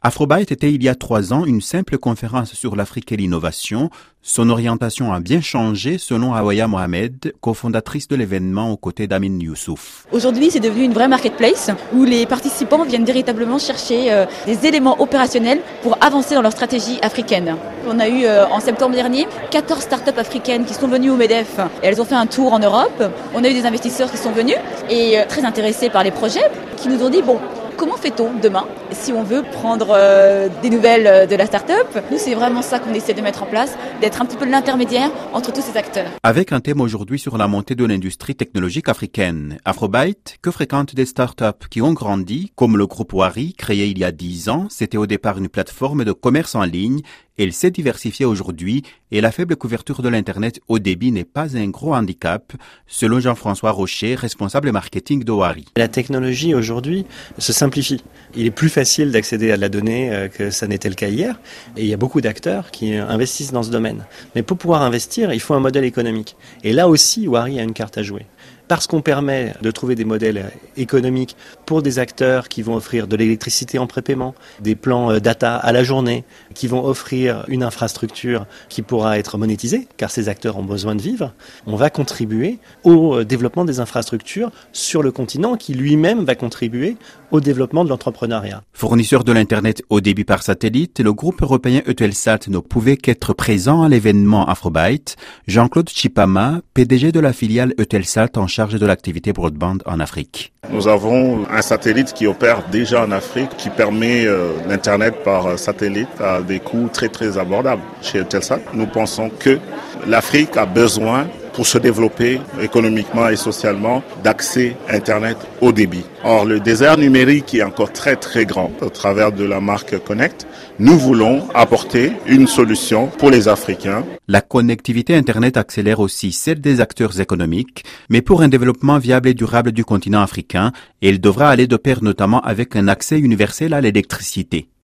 Afrobyte était il y a 3 ans une simple conférence sur l'Afrique et l'innovation. Son orientation a bien changé selon Awaya Mohamed, cofondatrice de l'événement aux côtés d'Amin Youssouf. Aujourd'hui, c'est devenu une vraie marketplace où les participants viennent véritablement chercher des éléments opérationnels pour avancer dans leur stratégie africaine. On a eu en septembre dernier 14 startups africaines qui sont venues au MEDEF et elles ont fait un tour en Europe. On a eu des investisseurs qui sont venus et très intéressés par les projets qui nous ont dit comment fait-on demain si on veut prendre des nouvelles de la start-up? Nous, c'est vraiment ça qu'on essaie de mettre en place, d'être un petit peu l'intermédiaire entre tous ces acteurs. Avec un thème aujourd'hui sur la montée de l'industrie technologique africaine, Afrobyte, que fréquentent des start-up qui ont grandi, comme le groupe Wari, créé il y a 10 ans. C'était au départ une plateforme de commerce en ligne. Elle s'est diversifiée aujourd'hui et la faible couverture de l'Internet haut débit n'est pas un gros handicap, selon Jean-François Rocher, responsable marketing de Wari. La technologie aujourd'hui se simplifie. Il est plus facile d'accéder à de la donnée que ça n'était le cas hier. Et il y a beaucoup d'acteurs qui investissent dans ce domaine. Mais pour pouvoir investir, il faut un modèle économique. Et là aussi, Wari a une carte à jouer. Parce qu'on permet de trouver des modèles économiques pour des acteurs qui vont offrir de l'électricité en prépaiement, des plans data à la journée, qui vont offrir une infrastructure qui pourra être monétisée, car ces acteurs ont besoin de vivre, on va contribuer au développement des infrastructures sur le continent qui lui-même va contribuer au développement de l'entrepreneuriat. Fournisseur de l'Internet haut débit par satellite, le groupe européen Eutelsat ne pouvait qu'être présent à l'événement Afrobyte. Jean-Claude Chipama, PDG de la filiale Eutelsat en charge de l'activité broadband en Afrique. Nous avons un satellite qui opère déjà en Afrique, qui permet l'Internet par satellite à des coûts très très abordables. Chez Eutelsat, nous pensons que l'Afrique a besoin, pour se développer économiquement et socialement, d'accès Internet haut débit. Or, le désert numérique est encore très très grand. Au travers de la marque Connect, nous voulons apporter une solution pour les Africains. La connectivité Internet accélère aussi celle des acteurs économiques, mais pour un développement viable et durable du continent africain, elle devra aller de pair notamment avec un accès universel à l'électricité.